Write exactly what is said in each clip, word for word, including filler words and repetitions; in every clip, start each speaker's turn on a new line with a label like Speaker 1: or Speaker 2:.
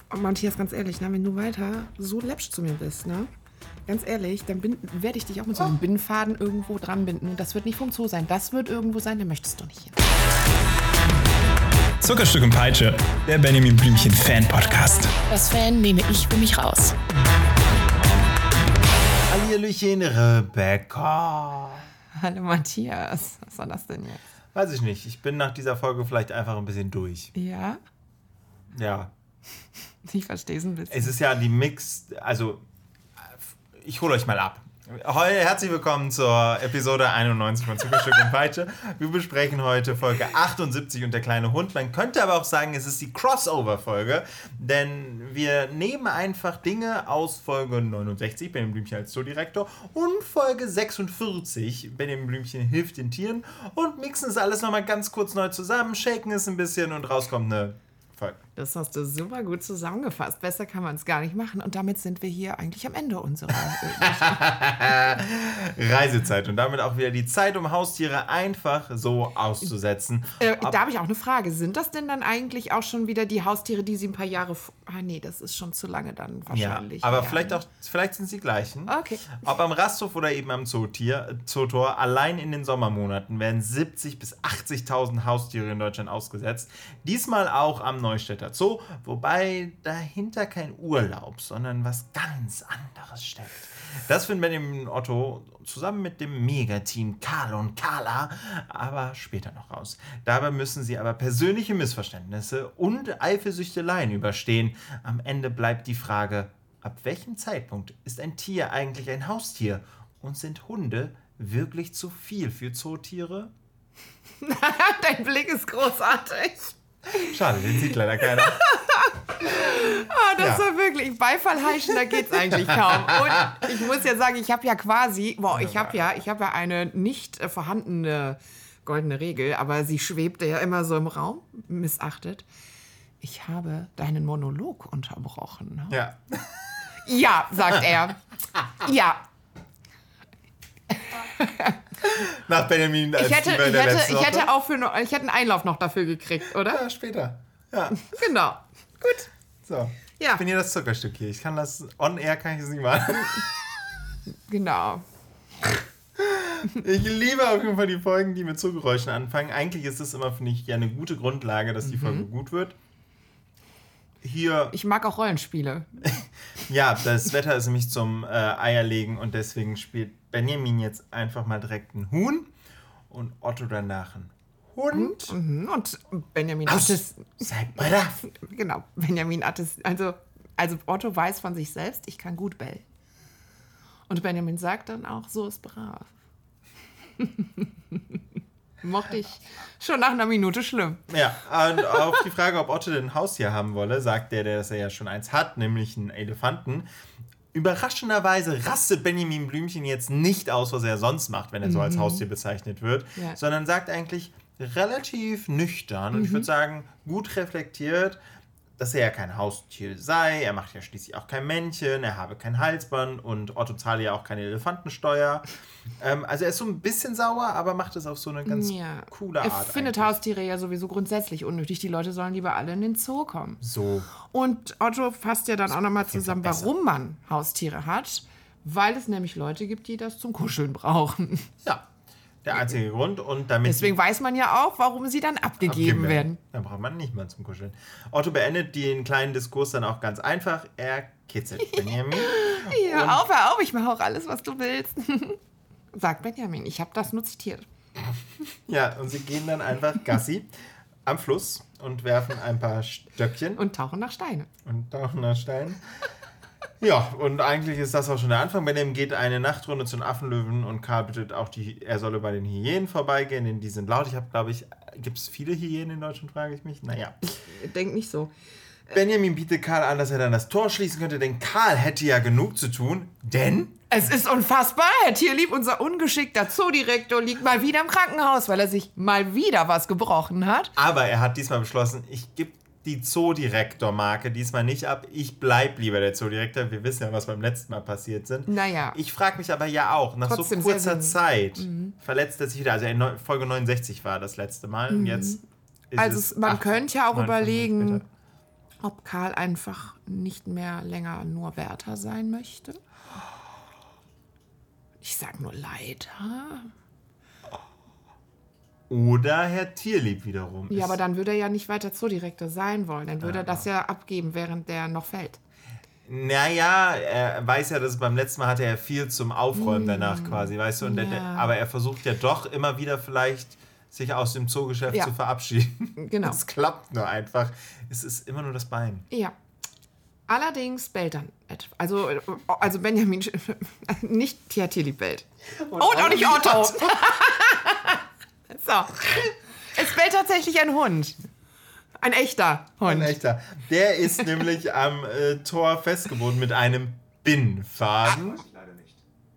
Speaker 1: Matthias, ganz ehrlich, ne, wenn du weiter so läppsch zu mir bist, ne? Ganz ehrlich, dann werde ich dich auch mit so einem Bindfaden irgendwo dran binden. Und das wird nicht vom Zoo sein. Das wird irgendwo sein, da möchtest du nicht hin.
Speaker 2: Zuckerstück und Peitsche, der Benjamin Blümchen Fan-Podcast.
Speaker 3: Das Fan nehme ich für mich raus.
Speaker 4: Hallihallöchen, Rebecca.
Speaker 1: Hallo Matthias, was soll das denn jetzt?
Speaker 4: Weiß ich nicht, ich bin nach dieser Folge vielleicht einfach ein bisschen durch.
Speaker 1: Ja?
Speaker 4: Ja.
Speaker 1: Ich verstehe es ein bisschen.
Speaker 4: Es ist ja die Mix, also ich hole euch mal ab. Heute herzlich willkommen zur Episode einundneunzig von Zuckerstück und Peitsche. Wir besprechen heute Folge achtundsiebzig und der kleine Hund. Man könnte aber auch sagen, es ist die Crossover-Folge, denn wir nehmen einfach Dinge aus Folge neunundsechzig, Benjamin Blümchen als Zoodirektor, und Folge sechsundvierzig, Benjamin Blümchen hilft den Tieren, und mixen es alles nochmal ganz kurz neu zusammen, shaken es ein bisschen und rauskommt eine Folge.
Speaker 1: Das hast du super gut zusammengefasst. Besser kann man es gar nicht machen. Und damit sind wir hier eigentlich am Ende unserer
Speaker 4: Reisezeit. Und damit auch wieder die Zeit, um Haustiere einfach so auszusetzen.
Speaker 1: Äh, da habe ich auch eine Frage. Sind das denn dann eigentlich auch schon wieder die Haustiere, die sie ein paar Jahre... F- ah nee, das ist schon zu lange dann wahrscheinlich.
Speaker 4: Ja, aber
Speaker 1: ja,
Speaker 4: vielleicht
Speaker 1: ne?
Speaker 4: auch, vielleicht sind sie gleichen.
Speaker 1: Okay.
Speaker 4: Ob am Rasthof oder eben am Zootier, Zootor, allein in den Sommermonaten werden siebzigtausend bis achtzigtausend Haustiere in Deutschland ausgesetzt. Diesmal auch am Neustädter Zoo, wobei dahinter kein Urlaub, sondern was ganz anderes steckt. Das finden Benjamin und Otto zusammen mit dem Megateam Karl und Carla aber später noch raus. Dabei müssen sie aber persönliche Missverständnisse und Eifersüchteleien überstehen. Am Ende bleibt die Frage, ab welchem Zeitpunkt ist ein Tier eigentlich ein Haustier? Und sind Hunde wirklich zu viel für Zootiere?
Speaker 1: Dein Blick ist großartig.
Speaker 4: Schade, den sieht leider keiner.
Speaker 1: Ah, das
Speaker 4: Ja.
Speaker 1: war wirklich, Beifall heischen, da geht's eigentlich kaum. Und ich muss ja sagen, ich habe ja quasi, boah, ich habe ja, ich habe ja eine nicht äh, vorhandene goldene Regel, aber sie schwebte ja immer so im Raum, missachtet. Ich habe deinen Monolog unterbrochen. Ne?
Speaker 4: Ja.
Speaker 1: Ja, sagt er. Ja.
Speaker 4: Nach Benjamin als
Speaker 1: Ich hätte,
Speaker 4: Sieber
Speaker 1: ich
Speaker 4: der
Speaker 1: hätte,
Speaker 4: letzten
Speaker 1: ich hätte
Speaker 4: Woche.
Speaker 1: auch für, no- ich hätte einen Einlauf noch dafür gekriegt, oder?
Speaker 4: Ja, später. Ja,
Speaker 1: Genau. Gut.
Speaker 4: so.
Speaker 1: Ja.
Speaker 4: Ich bin hier das Zuckerstück hier. Ich kann das, on air kann ich das nicht machen.
Speaker 1: Genau.
Speaker 4: Ich liebe auf jeden Fall die Folgen, die mit Zugeräuschen anfangen. Eigentlich ist das immer, finde ich, ja eine gute Grundlage, dass die
Speaker 1: Mhm.
Speaker 4: Folge gut wird. Hier,
Speaker 1: Ich mag auch Rollenspiele.
Speaker 4: ja, das Wetter ist nämlich zum äh, Eierlegen und deswegen spielt Benjamin jetzt einfach mal direkt ein Huhn und Otto danach ein Hund.
Speaker 1: Mhm. Und Benjamin
Speaker 4: Aus,
Speaker 1: Attes,
Speaker 4: sei brav.
Speaker 1: genau, Benjamin Attes, also, also Otto weiß von sich selbst, ich kann gut bellen. Und Benjamin sagt dann auch, so ist brav. Mochte ich schon nach einer Minute schlimm.
Speaker 4: Ja, und auf die Frage, ob Otto denn ein Haustier haben wolle, sagt der, der das ja schon eins hat, nämlich einen Elefanten. Überraschenderweise rastet Benjamin Blümchen jetzt nicht aus, was er sonst macht, wenn er so als Haustier bezeichnet wird,
Speaker 1: Ja.
Speaker 4: sondern sagt eigentlich relativ nüchtern und ich würde sagen, gut reflektiert, dass er ja kein Haustier sei, er macht ja schließlich auch kein Männchen, er habe kein Halsband und Otto zahle ja auch keine Elefantensteuer. ähm, also er ist so ein bisschen sauer, aber macht es auf so eine ganz
Speaker 1: Ja.
Speaker 4: coole
Speaker 1: Er
Speaker 4: Art.
Speaker 1: findet
Speaker 4: eigentlich.
Speaker 1: Haustiere ja sowieso grundsätzlich unnötig. Die Leute sollen lieber alle in den Zoo kommen.
Speaker 4: So.
Speaker 1: Und Otto fasst ja dann auch nochmal zusammen,
Speaker 4: besser.
Speaker 1: warum man Haustiere hat. Weil es nämlich Leute gibt, die das zum Kuscheln brauchen.
Speaker 4: Ja, der einzige Grund. Und damit
Speaker 1: Deswegen weiß man ja auch, warum sie dann abgegeben werden.
Speaker 4: Dann braucht man nicht mal zum Kuscheln. Otto beendet den kleinen Diskurs dann auch ganz einfach. Er kitzelt Benjamin.
Speaker 1: Ja, hör auf, hör auf, ich mache auch alles, was du willst. Sagt Benjamin, ich habe das nur zitiert.
Speaker 4: Ja, und sie gehen dann einfach Gassi am Fluss und werfen ein paar Stöckchen
Speaker 1: Und tauchen nach Steine.
Speaker 4: und tauchen nach Steinen. Ja, und eigentlich ist das auch schon der Anfang. Benjamin geht eine Nachtrunde zu den Affenlöwen und Karl bittet auch, die, er solle bei den Hyänen vorbeigehen, denn die sind laut. Ich habe, glaube ich, gibt es viele Hyänen in Deutschland, frage ich mich. Naja.
Speaker 1: Denk nicht so.
Speaker 4: Benjamin bietet Karl an, dass er dann das Tor schließen könnte, denn Karl hätte ja genug zu tun, denn...
Speaker 1: Es ist unfassbar. Herr Tierlieb, unser ungeschickter Zoodirektor, liegt mal wieder im Krankenhaus, weil er sich mal wieder was gebrochen hat.
Speaker 4: Aber er hat diesmal beschlossen, ich gebe die Zoodirektor-Marke diesmal nicht ab. Ich bleib lieber der Zoodirektor. Wir wissen ja, was beim letzten Mal passiert sind.
Speaker 1: Naja.
Speaker 4: Ich frage mich aber ja auch, nach
Speaker 1: Trotzdem
Speaker 4: so
Speaker 1: sehr
Speaker 4: kurzer
Speaker 1: sinnig.
Speaker 4: Zeit verletzt er sich wieder. Also in Neu- Folge neunundsechzig war das letzte Mal. Und jetzt ist
Speaker 1: Also
Speaker 4: es
Speaker 1: man
Speaker 4: acht-
Speaker 1: könnte ja auch
Speaker 4: neun Folgen
Speaker 1: überlegen,
Speaker 4: später.
Speaker 1: ob Karl einfach nicht mehr länger nur Wärter sein möchte. Ich sag nur Leiter.
Speaker 4: Oder Herr Tierlieb wiederum.
Speaker 1: Ja,
Speaker 4: ist-
Speaker 1: aber dann würde er ja nicht weiter Zoodirektor sein wollen. Dann würde er das ja abgeben, während der noch fällt.
Speaker 4: Naja, er weiß ja, dass beim letzten Mal hatte er viel zum Aufräumen danach quasi, weißt du? Und der, der,
Speaker 1: Ja.
Speaker 4: aber er versucht ja doch immer wieder vielleicht, sich aus dem Zoogeschäft
Speaker 1: Ja.
Speaker 4: zu verabschieden.
Speaker 1: Genau.
Speaker 4: Es klappt nur einfach. Es ist immer nur das Bein.
Speaker 1: Ja. Allerdings bellt dann etwa. Also, also Benjamin, nicht Herr Tierlieb bellt. Und, auch nicht Otto. So. Es bellt tatsächlich ein Hund. Ein echter Hund.
Speaker 4: Ein echter. Der ist nämlich am äh, Tor festgebunden mit einem Bindfaden.
Speaker 5: Leider nicht.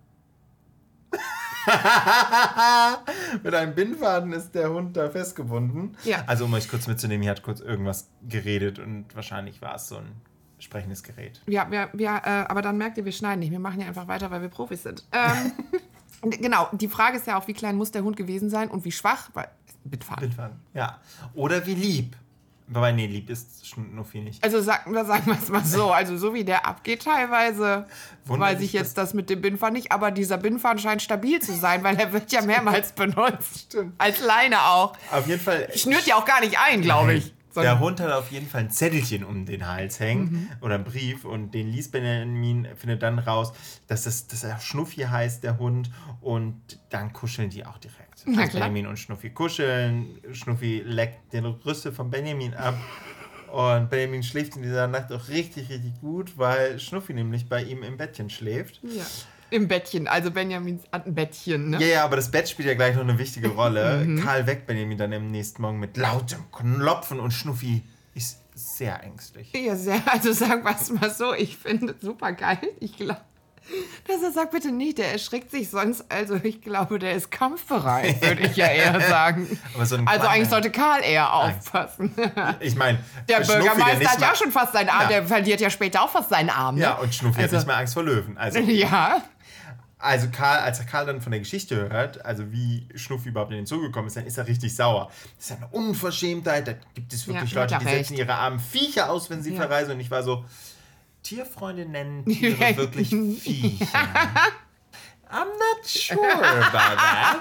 Speaker 4: Mit einem Bindfaden ist der Hund da festgebunden.
Speaker 1: Ja.
Speaker 4: Also um euch kurz mitzunehmen, hier hat kurz irgendwas geredet und wahrscheinlich war es so ein sprechendes Gerät.
Speaker 1: Ja, wir, wir, äh, aber dann merkt ihr, wir schneiden nicht. Wir machen ja einfach weiter, weil wir Profis sind. Ähm, genau, die Frage ist ja auch, wie klein muss der Hund gewesen sein und wie schwach? Weil, Bindfaden.
Speaker 4: Bindfaden. Ja. Oder wie lieb. Wobei, nee, lieb ist Schnuffi nicht.
Speaker 1: Also sagen wir sagen wir es mal so, also so wie der abgeht teilweise,
Speaker 4: Wundert
Speaker 1: weiß ich
Speaker 4: mich
Speaker 1: jetzt das mit dem Bindfaden nicht, aber dieser Bindfaden scheint stabil zu sein, weil er wird ja mehrmals benutzt.
Speaker 4: Stimmt.
Speaker 1: Als Leine auch.
Speaker 4: Auf jeden Fall.
Speaker 1: Schnürt ja auch gar nicht ein, glaube ich.
Speaker 4: Der
Speaker 1: Sondern-
Speaker 4: Hund hat auf jeden Fall ein Zettelchen um den Hals hängen oder einen Brief und den liest Benjamin, findet dann raus, dass, das, dass er Schnuffi heißt, der Hund, und dann kuscheln die auch direkt.
Speaker 1: Na
Speaker 4: Also
Speaker 1: klar.
Speaker 4: Benjamin und Schnuffi kuscheln, Schnuffi leckt den Rüssel von Benjamin ab und Benjamin schläft in dieser Nacht auch richtig, richtig gut, weil Schnuffi nämlich bei ihm im Bettchen schläft.
Speaker 1: Ja. Im Bettchen, also Benjamins hat ein Bettchen, ne?
Speaker 4: Ja, ja, aber das Bett spielt ja gleich noch eine wichtige Rolle.
Speaker 1: Mhm.
Speaker 4: Karl weckt Benjamin dann am nächsten Morgen mit lautem Klopfen und Schnuffi ist sehr ängstlich.
Speaker 1: Ja, sehr, also sagen wir es mal so, ich finde es super geil. Ich glaube, dass er sagt, bitte nicht, der erschrickt sich sonst. Also ich glaube, der ist kampfbereit, würde ich ja eher sagen.
Speaker 4: Aber so ein
Speaker 1: Also
Speaker 4: kleiner-
Speaker 1: eigentlich sollte Karl eher aufpassen.
Speaker 4: Ich meine,
Speaker 1: Der
Speaker 4: Schnuffi,
Speaker 1: Bürgermeister
Speaker 4: nicht
Speaker 1: hat ja
Speaker 4: mal-
Speaker 1: auch schon fast seinen Arm,
Speaker 4: Ja.
Speaker 1: der verliert ja später auch fast seinen Arm. Ne?
Speaker 4: Ja, und Schnuffi
Speaker 1: Also-
Speaker 4: hat nicht mehr Angst vor Löwen. Also,
Speaker 1: Ja,
Speaker 4: also Karl, als Karl dann von der Geschichte hört, also wie Schnuffi überhaupt in den Zoo gekommen ist, dann ist er richtig sauer. Das ist eine Unverschämtheit. Da gibt es wirklich
Speaker 1: Ja,
Speaker 4: Leute,
Speaker 1: hat
Speaker 4: die
Speaker 1: er
Speaker 4: setzen
Speaker 1: recht.
Speaker 4: ihre armen Viecher aus, wenn sie
Speaker 1: Ja.
Speaker 4: verreisen. Und ich war so, Tierfreunde nennen Tiere wirklich Viecher. I'm not sure about that.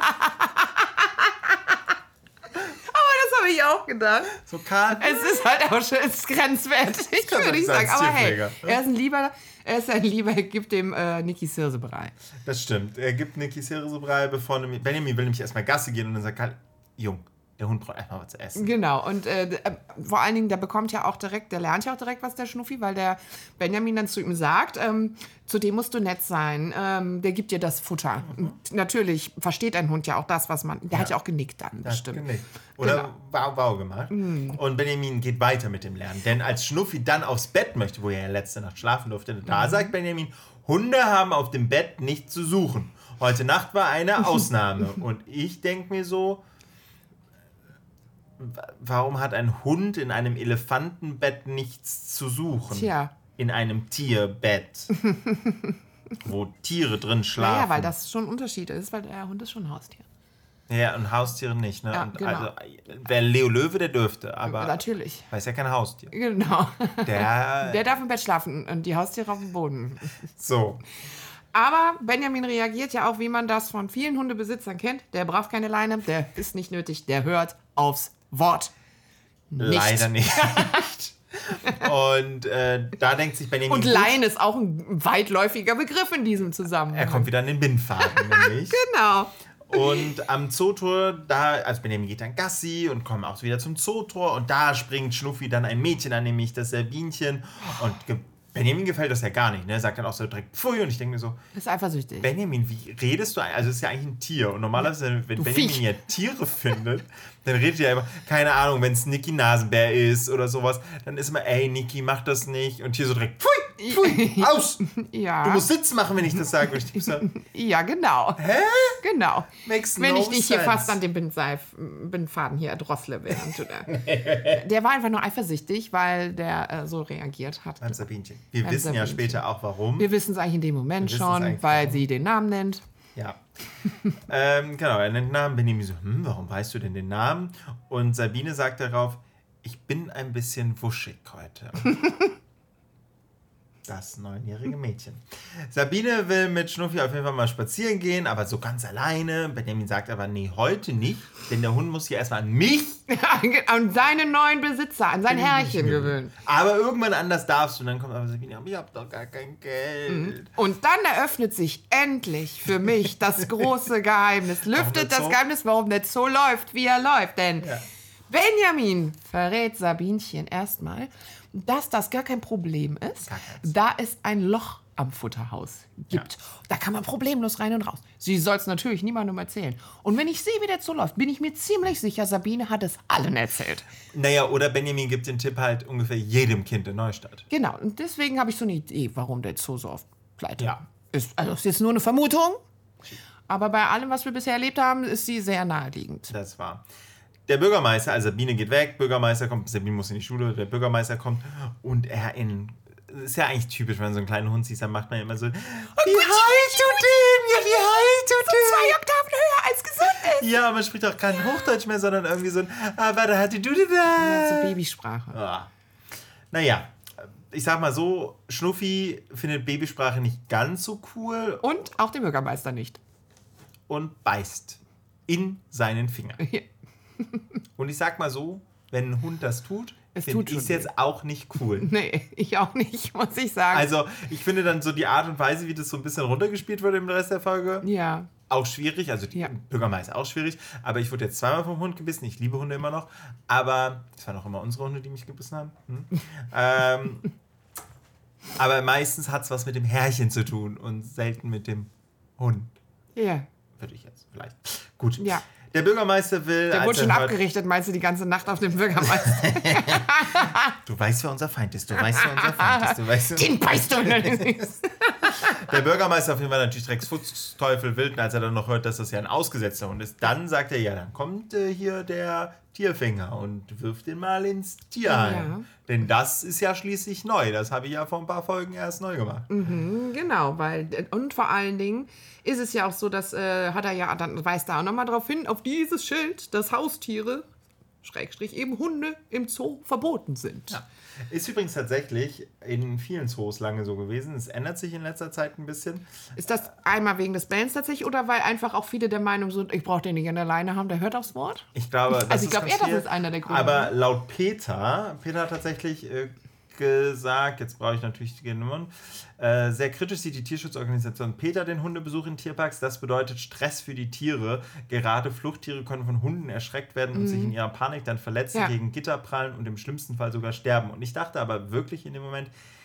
Speaker 1: das habe ich auch gedacht.
Speaker 4: So, Karl,
Speaker 1: Es ist halt auch schon es ist grenzwertig,
Speaker 4: kann
Speaker 1: würde ich
Speaker 4: man
Speaker 1: sagen.
Speaker 4: als
Speaker 1: Aber hey,
Speaker 4: Tierpfleger.
Speaker 1: er ist ein lieber, er ist ein lieber, er gibt dem äh, Niki Sirsebrei.
Speaker 4: das stimmt. Er gibt Niki Cerebrei, bevor nämlich- Benjamin will nämlich erstmal Gasse gehen und dann sagt Karl, Jung, der Hund braucht erstmal was zu essen.
Speaker 1: Genau, und äh, äh, vor allen Dingen, der bekommt ja auch direkt, der lernt ja auch direkt was, der Schnuffi, weil der Benjamin dann zu ihm sagt, ähm, zu dem musst du nett sein, ähm, der gibt dir das Futter. Und natürlich versteht ein Hund ja auch das, was man, der hat ja auch genickt dann,
Speaker 4: Er hat
Speaker 1: bestimmt.
Speaker 4: genickt. Oder
Speaker 1: Genau.
Speaker 4: wow, wow gemacht. Und Benjamin geht weiter mit dem Lernen. Denn als Schnuffi dann aufs Bett möchte, wo er ja letzte Nacht schlafen durfte, da sagt Benjamin, Hunde haben auf dem Bett nichts zu suchen. Heute Nacht war eine Ausnahme. Und ich denke mir so, w- warum hat ein Hund in einem Elefantenbett nichts zu suchen?
Speaker 1: Tja.
Speaker 4: In einem Tierbett, wo Tiere drin schlafen.
Speaker 1: Naja, weil das schon ein Unterschied ist, weil der Hund ist schon ein Haustier.
Speaker 4: Ja, und Haustiere nicht, ne?
Speaker 1: Ja,
Speaker 4: Und
Speaker 1: genau.
Speaker 4: Also, wer Leo Löwe, der dürfte, aber
Speaker 1: Natürlich.
Speaker 4: weil ist ja kein Haustier.
Speaker 1: Genau.
Speaker 4: Der,
Speaker 1: Der darf im Bett schlafen und die Haustiere auf dem Boden.
Speaker 4: so.
Speaker 1: Aber Benjamin reagiert ja auch, wie man das von vielen Hundebesitzern kennt. Der braucht keine Leine, der ist nicht nötig, der hört aufs Wort. Nicht.
Speaker 4: Leider nicht. Und äh, da denkt sich Benjamin,
Speaker 1: Und
Speaker 4: gut,
Speaker 1: Leine ist auch ein weitläufiger Begriff in diesem Zusammenhang.
Speaker 4: er kommt wieder an den Bindfaden, nämlich.
Speaker 1: Genau.
Speaker 4: Und am Zootor, da, also Benjamin geht dann Gassi und kommt auch wieder zum Zootor und da springt Schnuffi dann ein Mädchen an, nämlich das Sabinchen. Und ge- Benjamin gefällt das ja gar nicht, ne? Er sagt dann auch so direkt Pfui und ich denke mir so,
Speaker 1: Ist eifersüchtig.
Speaker 4: Benjamin, wie redest du? Also es ist ja eigentlich ein Tier und normalerweise, wenn
Speaker 1: Du
Speaker 4: Benjamin
Speaker 1: Viech.
Speaker 4: ja Tiere findet, dann redet er immer, keine Ahnung, wenn es Niki Nasenbär ist oder sowas, dann ist immer, ey Niki, mach das nicht und hier so direkt, Pfui, Pfui, aus!
Speaker 1: Ja.
Speaker 4: Du musst Sitz machen, wenn ich das sage. Und ich denk so,
Speaker 1: Ja, genau.
Speaker 4: hä?
Speaker 1: Genau.
Speaker 4: Makes
Speaker 1: Wenn
Speaker 4: no
Speaker 1: ich dich hier
Speaker 4: sense.
Speaker 1: fast an dem Bindseif, Bindfaden hier erdrossle während du da. Der war einfach nur eifersüchtig, weil der äh, so reagiert hat.
Speaker 4: Beim Sabinchen. Wir
Speaker 1: Beim
Speaker 4: wissen ja
Speaker 1: Sabinchen.
Speaker 4: später auch, warum.
Speaker 1: Wir wissen es eigentlich in dem Moment
Speaker 4: Wir wissen's
Speaker 1: schon,
Speaker 4: eigentlich
Speaker 1: weil
Speaker 4: warum.
Speaker 1: sie den Namen nennt.
Speaker 4: Ja. ähm, genau, er nennt Namen. Benjamin so, hm, warum weißt du denn den Namen? Und Sabine sagt darauf, ich bin ein bisschen wuschig heute. Das neunjährige Mädchen. Sabine will mit Schnuffi auf jeden Fall mal spazieren gehen, aber so ganz alleine. Benjamin sagt aber, nee, heute nicht, denn der Hund muss hier erstmal an mich.
Speaker 1: An seinen neuen Besitzer, an sein Herrchen gewöhnen.
Speaker 4: Aber irgendwann anders darfst du. Und dann kommt aber Sabine, aber ich hab doch gar kein Geld.
Speaker 1: Und dann eröffnet sich endlich für mich das große Geheimnis. Lüftet das Geheimnis, warum der Zoo läuft, wie er läuft. Denn ja. Benjamin verrät Sabinchen erstmal, dass das gar kein Problem ist, da es ein Loch am Futterhaus gibt. Ja. Da kann man problemlos rein und raus. Sie soll es natürlich niemandem erzählen. Und wenn ich sehe, wie der Zoo läuft, bin ich mir ziemlich sicher, Sabine hat es allen erzählt.
Speaker 4: Naja, oder Benjamin gibt den Tipp halt ungefähr jedem Kind in Neustadt.
Speaker 1: Genau, und deswegen habe ich so eine Idee, warum der Zoo so oft pleite
Speaker 4: ja.
Speaker 1: ist. Also es ist jetzt nur eine Vermutung, aber bei allem, was wir bisher erlebt haben, ist sie sehr naheliegend.
Speaker 4: Das war... Der Bürgermeister, also Sabine geht weg, Bürgermeister kommt, Sabine muss in die Schule, der Bürgermeister kommt und er in, ist ja eigentlich typisch, wenn man so einen kleinen Hund sieht, dann macht man ja immer so, wie heißt du denn? Ja, wie heißt du denn?
Speaker 1: Zwei Oktaven höher als gesund ist.
Speaker 4: Ja, man spricht auch kein Hochdeutsch mehr, sondern irgendwie so ein, ah, warte, hatte du denn da?
Speaker 1: Ja, so Babysprache.
Speaker 4: Ah. Naja, ich sag mal so, Schnuffi findet Babysprache nicht ganz so cool.
Speaker 1: Und auch den Bürgermeister nicht.
Speaker 4: Und beißt in seinen Finger. Ja. Und ich sag mal so, wenn ein Hund das tut, finde ich es jetzt auch nicht cool.
Speaker 1: Nee, ich auch nicht, muss ich sagen.
Speaker 4: Also, ich finde dann so die Art und Weise, wie das so ein bisschen runtergespielt wird im Rest der Folge,
Speaker 1: ja.
Speaker 4: auch schwierig. Also, die ja. Bürgermeister auch schwierig. Aber ich wurde jetzt zweimal vom Hund gebissen. Ich liebe Hunde immer noch. Aber, das waren auch immer unsere Hunde, die mich gebissen haben. Hm? ähm, aber meistens hat es was mit dem Herrchen zu tun und selten mit dem Hund.
Speaker 1: Ja.
Speaker 4: Würde ich jetzt vielleicht. Gut.
Speaker 1: Ja.
Speaker 4: Der Bürgermeister will...
Speaker 1: Der wurde schon abgerichtet, meinst du, die ganze Nacht auf den Bürgermeister?
Speaker 4: Du weißt, wer unser Feind ist. Du weißt, wer unser Feind ist. Du weißt,
Speaker 1: den beißt du nicht.
Speaker 4: Der Bürgermeister auf jeden Fall natürlich Drecks Fuchsteufel wild, als er dann noch hört, dass das ja ein ausgesetzter Hund ist. Dann sagt er, ja, dann kommt äh, hier der Tierfänger und wirft den mal ins Tierheim. Ja. Denn das ist ja schließlich neu. Das habe ich ja vor ein paar Folgen erst neu gemacht.
Speaker 1: Mhm, genau, weil und vor allen Dingen ist es ja auch so, dass äh, hat er ja, dann weist er auch nochmal darauf hin, auf dieses Schild, dass Haustiere, Schrägstrich eben Hunde, im Zoo verboten sind.
Speaker 4: Ja. Ist übrigens tatsächlich in vielen Zoos lange so gewesen. Es ändert sich in letzter Zeit ein bisschen.
Speaker 1: Ist das einmal wegen des Bellens tatsächlich oder weil einfach auch viele der Meinung sind, ich brauche den nicht an der Leine haben, der hört aufs Wort?
Speaker 4: Ich glaube, das
Speaker 1: also ich glaube eher,
Speaker 4: viel,
Speaker 1: das ist einer der Gründe.
Speaker 4: Aber laut Peter, Peter hat tatsächlich äh, gesagt, jetzt brauche ich natürlich die Nummern, äh, sehr kritisch sieht die Tierschutzorganisation Peter den Hundebesuch in Tierparks. Das bedeutet Stress für die Tiere. Gerade Fluchttiere können von Hunden erschreckt werden und mhm. sich in ihrer Panik dann verletzen, ja. gegen Gitter prallen und im schlimmsten Fall sogar sterben. Und ich dachte aber wirklich in dem Moment,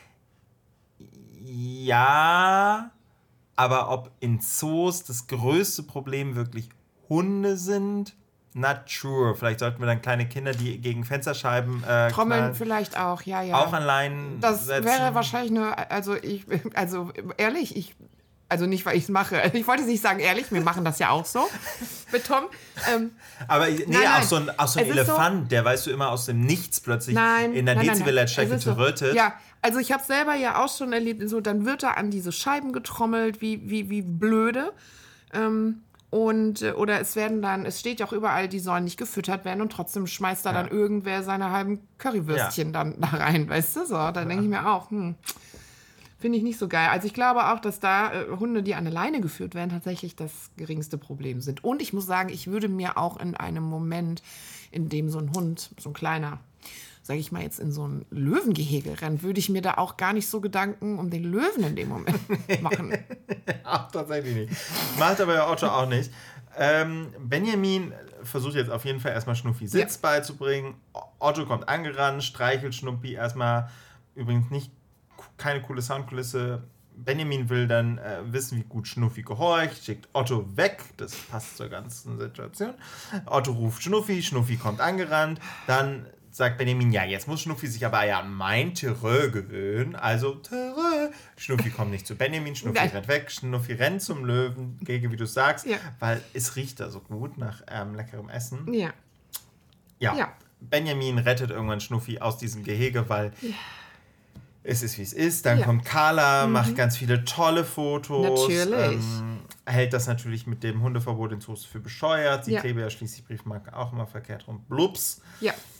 Speaker 4: ja, aber ob in Zoos das größte Problem wirklich Hunde sind, not sure. Vielleicht sollten wir dann kleine Kinder, die gegen Fensterscheiben äh,
Speaker 1: Trommeln
Speaker 4: knallen,
Speaker 1: vielleicht auch, ja, ja.
Speaker 4: Auch an Leinen
Speaker 1: Das
Speaker 4: setzen.
Speaker 1: wäre wahrscheinlich nur, also ich, also ehrlich, ich, also nicht, weil ich es mache. Ich wollte nicht sagen ehrlich, wir machen das ja auch so mit Tom. Ähm,
Speaker 4: Aber nee, nein, nein. auch so ein, auch so ein Elefant, so, der weißt du immer aus dem Nichts plötzlich
Speaker 1: nein,
Speaker 4: in der Dezibel-Strecke gerötet.
Speaker 1: So. Ja, also ich habe selber ja auch schon erlebt, so dann wird er an diese Scheiben getrommelt, wie, wie, wie blöde. Ähm, Und, oder es werden dann, es steht ja auch überall, die sollen nicht gefüttert werden und trotzdem schmeißt da ja. dann irgendwer seine halben Currywürstchen ja. dann da rein, weißt du? So, dann ja. denke ich mir auch, hm, finde ich nicht so geil. Also ich glaube auch, dass da äh, Hunde, die an der Leine geführt werden, tatsächlich das geringste Problem sind. Und ich muss sagen, ich würde mir auch in einem Moment, in dem so ein Hund, so ein kleiner, sage ich mal jetzt in so ein Löwengehege rennt, würde ich mir da auch gar nicht so Gedanken um den Löwen in dem Moment machen.
Speaker 4: Ach, tatsächlich nicht. Macht aber ja Otto auch nicht. Ähm, Benjamin versucht jetzt auf jeden Fall erstmal Schnuffi Sitz ja. beizubringen. Otto kommt angerannt, streichelt Schnuffi erstmal. Übrigens nicht keine coole Soundkulisse. Benjamin will dann äh, wissen, wie gut Schnuffi gehorcht, schickt Otto weg. Das passt zur ganzen Situation. Otto ruft Schnuffi, Schnuffi kommt angerannt. Dann sagt Benjamin, ja, jetzt muss Schnuffi sich aber ja an mein Terreur gewöhnen. Also, Terreur. Schnuffi kommt nicht zu Benjamin, Schnuffi Nein. rennt weg, Schnuffi rennt zum Löwen, gegen wie du sagst, ja. weil es riecht da so gut nach ähm, leckerem Essen.
Speaker 1: Ja.
Speaker 4: ja. Ja. Benjamin rettet irgendwann Schnuffi aus diesem Gehege, weil ja. es ist, wie es ist. Dann ja. kommt Carla, mhm. macht ganz viele tolle Fotos.
Speaker 1: Natürlich.
Speaker 4: Ähm, hält das natürlich mit dem Hundeverbot in Zoos für bescheuert. Sie
Speaker 1: ja.
Speaker 4: klebe ja schließlich Briefmarke auch immer verkehrt rum. Blups.
Speaker 1: Ja.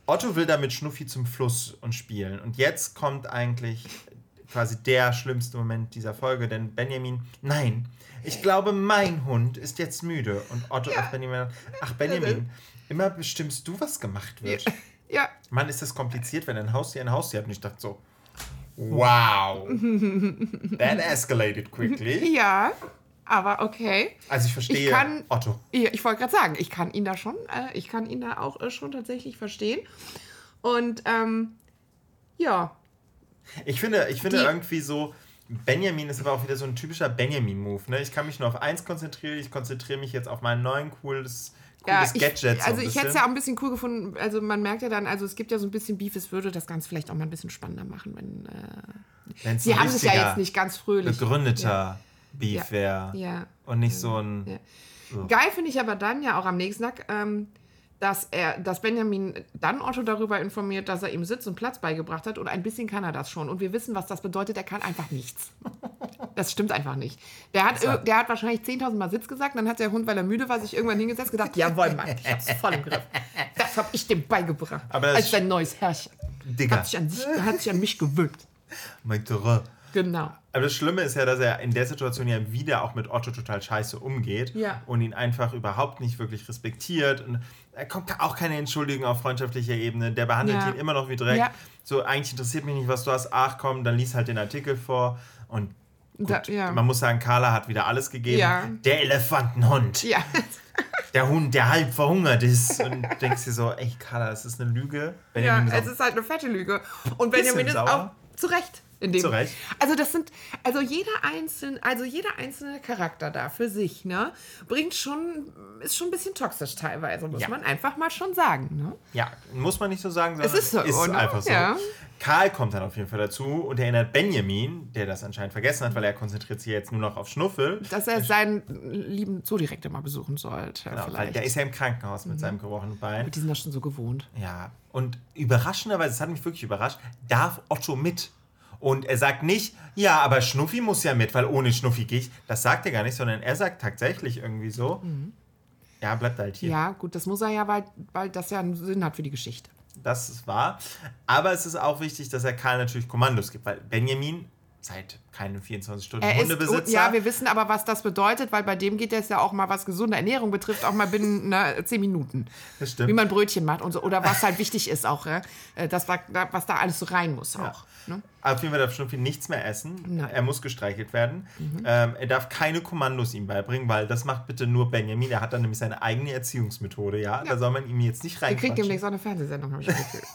Speaker 4: Otto will da mit Schnuffi zum Fluss und spielen. Und jetzt kommt eigentlich quasi der schlimmste Moment dieser Folge, denn Benjamin, nein, ich glaube, mein Hund ist jetzt müde. Und Otto ja. auf Benjamin, ach Benjamin, immer bestimmst du, was gemacht wird.
Speaker 1: Ja.
Speaker 4: Mann, ist das kompliziert, wenn ein Haustier ein Haustier hat. Und ich dachte so, wow, that escalated quickly.
Speaker 1: Ja. Aber okay.
Speaker 4: Also ich verstehe
Speaker 1: ich kann,
Speaker 4: Otto.
Speaker 1: Ja, ich wollte gerade sagen, ich kann ihn da schon, äh, ich kann ihn da auch äh, schon tatsächlich verstehen. Und ähm, ja.
Speaker 4: Ich finde, ich finde
Speaker 1: Die,
Speaker 4: irgendwie so, Benjamin ist aber auch wieder so ein typischer Benjamin-Move. Ne? Ich kann mich nur auf eins konzentrieren. Ich konzentriere mich jetzt auf mein neuen cooles, cooles
Speaker 1: ja,
Speaker 4: Gadget.
Speaker 1: Ich, also
Speaker 4: so
Speaker 1: ich hätte es ja auch ein bisschen cool gefunden. Also man merkt ja dann, also es gibt ja so ein bisschen Beef. Es würde das Ganze vielleicht auch mal ein bisschen spannender machen, wenn äh, sie haben es ja jetzt nicht ganz fröhlich.
Speaker 4: Begründeter
Speaker 1: ja.
Speaker 4: Beef wäre.
Speaker 1: Ja.
Speaker 4: Und nicht so ein...
Speaker 1: Ja.
Speaker 4: So.
Speaker 1: Geil finde ich aber dann ja auch am nächsten Tag, ähm, dass er, dass Benjamin dann Otto darüber informiert, dass er ihm Sitz und Platz beigebracht hat und ein bisschen kann er das schon. Und wir wissen, was das bedeutet, er kann einfach nichts. Das stimmt einfach nicht. Der hat,
Speaker 4: so.
Speaker 1: der hat wahrscheinlich zehntausend Mal Sitz gesagt, dann hat der Hund, weil er müde war, sich irgendwann hingesetzt, gedacht, jawohl, Mann, ich hab's voll im Griff. Das hab ich dem beigebracht.
Speaker 4: Aber
Speaker 1: als sein neues Herrchen.
Speaker 4: Digga.
Speaker 1: Hat sich an, sich, hat sich an mich gewöhnt.
Speaker 4: Mein Terrain.
Speaker 1: Genau.
Speaker 4: Aber das Schlimme ist ja, dass er in der Situation ja wieder auch mit Otto total scheiße umgeht
Speaker 1: ja.
Speaker 4: und ihn einfach überhaupt nicht wirklich respektiert. Und er kommt auch keine Entschuldigung auf freundschaftlicher Ebene. Der behandelt
Speaker 1: ja.
Speaker 4: ihn immer noch wie Dreck.
Speaker 1: Ja.
Speaker 4: So, eigentlich interessiert mich nicht, was du hast. Ach komm, dann lies halt den Artikel vor. Und gut,
Speaker 1: da, ja.
Speaker 4: man muss sagen, Carla hat wieder alles gegeben.
Speaker 1: Ja.
Speaker 4: Der Elefantenhund.
Speaker 1: Ja.
Speaker 4: Der Hund, der halb verhungert ist. Und du denkst dir so, ey Carla, das ist eine Lüge.
Speaker 1: Benjamin
Speaker 4: ja,
Speaker 1: es ist halt eine fette Lüge. Und Benjamin ist
Speaker 4: sauer.
Speaker 1: auch zu Recht. In dem.
Speaker 4: Zu Recht.
Speaker 1: Also das sind, also jeder einzelne, also jeder einzelne Charakter da für sich, ne, bringt schon, ist schon ein bisschen toxisch teilweise, muss
Speaker 4: ja.
Speaker 1: man einfach mal schon sagen, ne?
Speaker 4: Ja, muss man nicht so sagen, sondern
Speaker 1: es ist, so,
Speaker 4: ist
Speaker 1: oder?
Speaker 4: einfach so.
Speaker 1: Ja.
Speaker 4: Karl kommt dann auf jeden Fall dazu und erinnert Benjamin, der das anscheinend vergessen hat, weil er konzentriert sich jetzt nur noch auf Schnuffel.
Speaker 1: Dass er seinen lieben Zoodirektor mal besuchen sollte.
Speaker 4: Genau,
Speaker 1: vielleicht.
Speaker 4: der ist ja im Krankenhaus mit
Speaker 1: mhm.
Speaker 4: seinem gebrochenen Bein.
Speaker 1: Aber die sind das schon so gewohnt.
Speaker 4: Ja, und überraschenderweise, das hat mich wirklich überrascht, darf Otto mit. Und er sagt nicht, ja, aber Schnuffi muss ja mit, weil ohne Schnuffi gehe ich. Das sagt er gar nicht, sondern er sagt tatsächlich irgendwie so, mhm. ja, bleibt halt hier.
Speaker 1: Ja, gut, das muss er ja, weil, weil das ja einen Sinn hat für die Geschichte.
Speaker 4: Das ist wahr. Aber es ist auch wichtig, dass er Karl natürlich Kommandos gibt, weil Benjamin seit keinen vierundzwanzig Stunden
Speaker 1: er
Speaker 4: Hundebesitzer.
Speaker 1: Ist, ja, wir wissen aber, was das bedeutet, weil bei dem geht es ja auch mal, was gesunde Ernährung betrifft, auch mal binnen ne, zehn Minuten.
Speaker 4: Das stimmt.
Speaker 1: Wie man Brötchen macht und so. Oder was halt wichtig ist auch, ja? das, was da alles so rein muss auch.
Speaker 4: Ja.
Speaker 1: Ne?
Speaker 4: Auf jeden Fall darf Schnuffi nichts mehr essen.
Speaker 1: Nein.
Speaker 4: Er muss gestreichelt werden.
Speaker 1: Mhm.
Speaker 4: Ähm, er darf keine Kommandos ihm beibringen, weil das macht bitte nur Benjamin. Er hat dann nämlich seine eigene Erziehungsmethode. Ja, ja. Da soll man ihm jetzt nicht rein.
Speaker 1: Er kriegt demnächst auch eine Fernsehsendung, habe ich das Gefühl.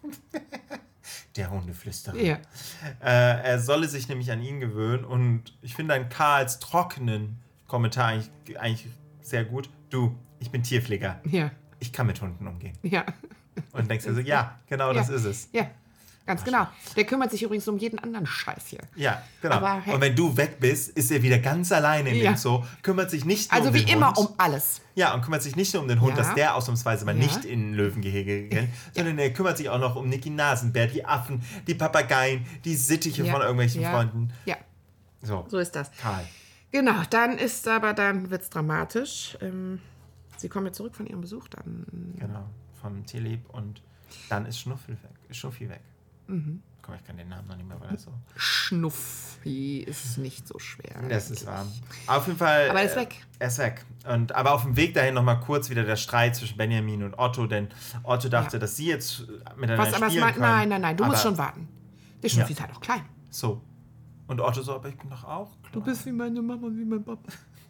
Speaker 4: Der Hundeflüsterer.
Speaker 1: Ja.
Speaker 4: Äh, er solle sich nämlich an ihn gewöhnen und ich finde dann Karls trockenen Kommentar eigentlich, eigentlich sehr gut. Du, ich bin Tierpfleger.
Speaker 1: Ja.
Speaker 4: Ich kann mit Hunden umgehen.
Speaker 1: Ja.
Speaker 4: Und denkst du so, ja, genau
Speaker 1: ja.
Speaker 4: das ist es.
Speaker 1: Ja, ganz Ach, genau. Der kümmert sich übrigens um jeden anderen Scheiß hier.
Speaker 4: Ja, genau.
Speaker 1: Aber, hey.
Speaker 4: Und wenn du weg bist, ist er wieder ganz alleine in
Speaker 1: ja.
Speaker 4: dem Zoo, kümmert sich nicht nur
Speaker 1: also
Speaker 4: um den
Speaker 1: wie immer
Speaker 4: Hund.
Speaker 1: um alles.
Speaker 4: Ja, und kümmert sich nicht nur um den Hund,
Speaker 1: ja.
Speaker 4: dass der ausnahmsweise mal
Speaker 1: ja.
Speaker 4: nicht in Löwengehege rennt, ja. sondern er kümmert sich auch noch um Niki Nasenbär, die Affen, die Papageien, die Sittiche
Speaker 1: ja.
Speaker 4: von irgendwelchen
Speaker 1: ja.
Speaker 4: Freunden.
Speaker 1: Ja,
Speaker 4: so.
Speaker 1: so ist das.
Speaker 4: Karl.
Speaker 1: Genau, dann ist aber, dann wird es dramatisch. Ähm, sie kommen ja zurück von ihrem Besuch dann.
Speaker 4: Genau, vom Tierlieb und dann ist Schnuffi weg. Schnuffi weg.
Speaker 1: Mhm.
Speaker 4: Komm, ich kann den Namen noch nicht mehr, weil er so...
Speaker 1: Schnuffi ist nicht so schwer.
Speaker 4: Das ist wahr. Auf jeden Fall...
Speaker 1: Aber er ist weg.
Speaker 4: Er ist weg. Und, aber auf dem Weg dahin nochmal kurz wieder der Streit zwischen Benjamin und Otto, denn Otto dachte, ja. dass sie jetzt miteinander
Speaker 1: Was, aber
Speaker 4: spielen
Speaker 1: mein,
Speaker 4: können.
Speaker 1: Nein, nein, nein, du
Speaker 4: aber,
Speaker 1: musst schon warten. Der Schnuffi
Speaker 4: ja.
Speaker 1: ist halt auch klein.
Speaker 4: So. Und Otto so, aber ich bin doch auch klein.
Speaker 1: Du bist wie meine Mama, wie mein Papa.